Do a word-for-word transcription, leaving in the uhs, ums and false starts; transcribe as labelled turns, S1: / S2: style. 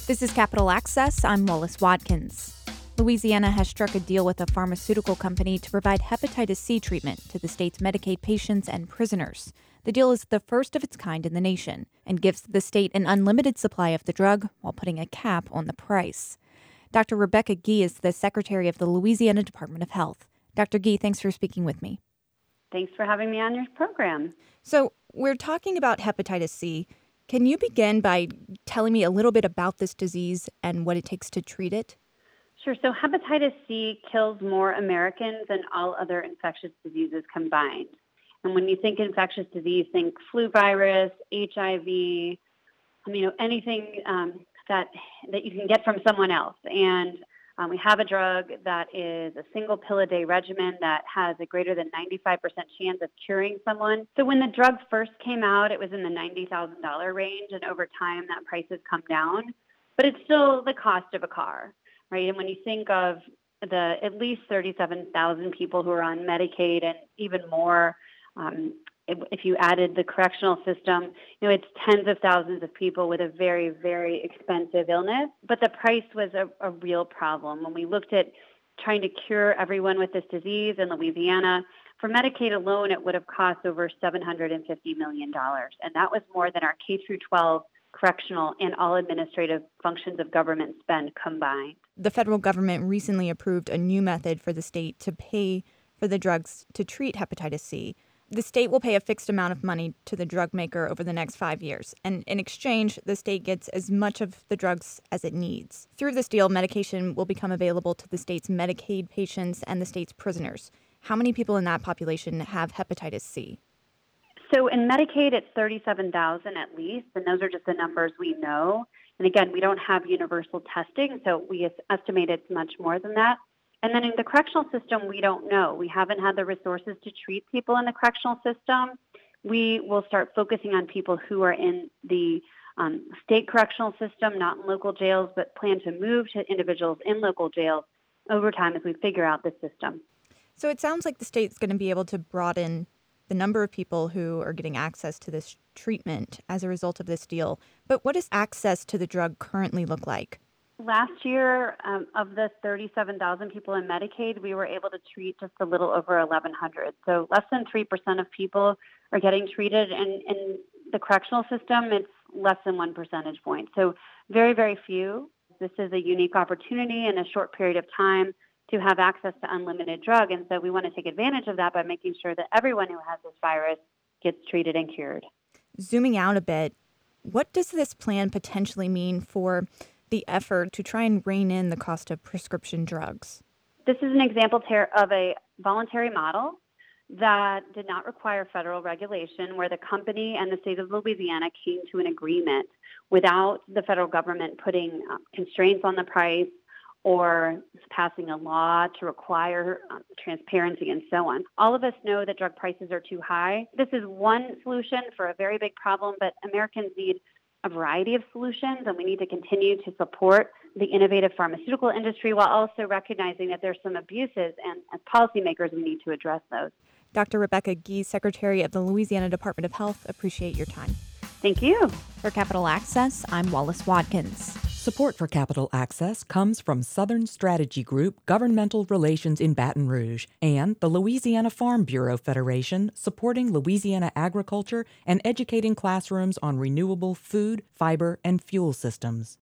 S1: This is Capital Access. I'm Wallace Watkins. Louisiana has struck a deal with a pharmaceutical company to provide hepatitis C treatment to the state's Medicaid patients and prisoners. The deal is the first of its kind in the nation and gives the state an unlimited supply of the drug while putting a cap on the price. Doctor Rebecca Gee is the secretary of the Louisiana Department of Health. Doctor Gee, thanks for speaking with me.
S2: Thanks for having me on your program.
S1: So we're talking about hepatitis C. Can you begin by telling me a little bit about this disease and what it takes to treat it?
S2: Sure. So hepatitis C kills more Americans than all other infectious diseases combined. And when you think infectious disease, think flu virus, H I V, I mean, you know, anything um, that that you can get from someone else. And um, we have a drug that is a single pill a day regimen that has a greater than ninety-five percent chance of curing someone. So when the drug first came out, it was in the ninety thousand dollars range. And over time, that price has come down. But it's still the cost of a car, right? And when you think of the at least thirty-seven thousand people who are on Medicaid and even more, um, if, if you added the correctional system, you know, it's tens of thousands of people with a very, very expensive illness. But the price was a, a real problem. When we looked at trying to cure everyone with this disease in Louisiana, for Medicaid alone, it would have cost over seven hundred fifty million dollars. And that was more than our K through twelve correctional and all administrative functions of government spend combined.
S1: The federal government recently approved a new method for the state to pay for the drugs to treat hepatitis C. The state will pay a fixed amount of money to the drug maker over the next five years, and in exchange, the state gets as much of the drugs as it needs. Through this deal, medication will become available to the state's Medicaid patients and the state's prisoners. How many people in that population have hepatitis C?
S2: So in Medicaid, it's thirty-seven thousand at least, and those are just the numbers we know. And again, we don't have universal testing, so we estimate it's much more than that. And then in the correctional system, we don't know. We haven't had the resources to treat people in the correctional system. We will start focusing on people who are in the um, state correctional system, not in local jails, but plan to move to individuals in local jails over time as we figure out the system.
S1: So it sounds like the state's going to be able to broaden the number of people who are getting access to this treatment as a result of this deal. But what does access to the drug currently look like?
S2: Last year, um, of the thirty-seven thousand people in Medicaid, we were able to treat just a little over eleven hundred. So less than three percent of people are getting treated. And in the correctional system, it's less than one percentage point. So very, very few. This is a unique opportunity in a short period of time to have access to unlimited drug. And so we want to take advantage of that by making sure that everyone who has this virus gets treated and cured.
S1: Zooming out a bit, what does this plan potentially mean for the effort to try and rein in the cost of prescription drugs?
S2: This is an example of a voluntary model that did not require federal regulation, where the company and the state of Louisiana came to an agreement without the federal government putting uh, constraints on the price or passing a law to require um, transparency and so on. All of us know that drug prices are too high. This is one solution for a very big problem, but Americans need a variety of solutions, and we need to continue to support the innovative pharmaceutical industry while also recognizing that there's some abuses, and as policymakers, we need to address those.
S1: Doctor Rebecca Gee, Secretary of the Louisiana Department of Health, appreciate your time.
S2: Thank you.
S1: For Capital Access, I'm Wallace Watkins.
S3: Support for Capital Access comes from Southern Strategy Group Governmental Relations in Baton Rouge and the Louisiana Farm Bureau Federation, supporting Louisiana agriculture and educating classrooms on renewable food, fiber, and fuel systems.